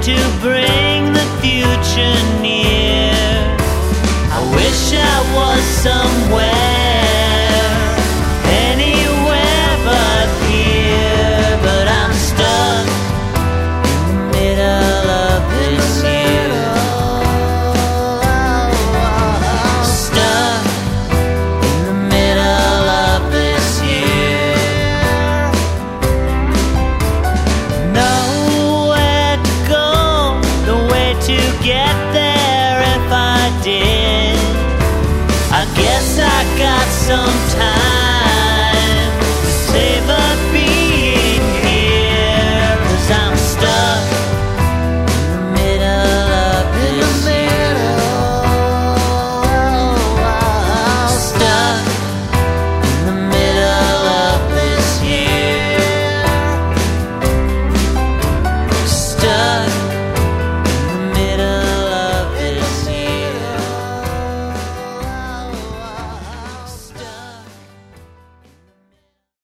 to bring the future near. I wish I was somewhere, anywhere but here, but I'm stuck in the middle of this year. Stuck in the middle of this year. Nowhere to go, no way to get there if I did. I guess I got some time.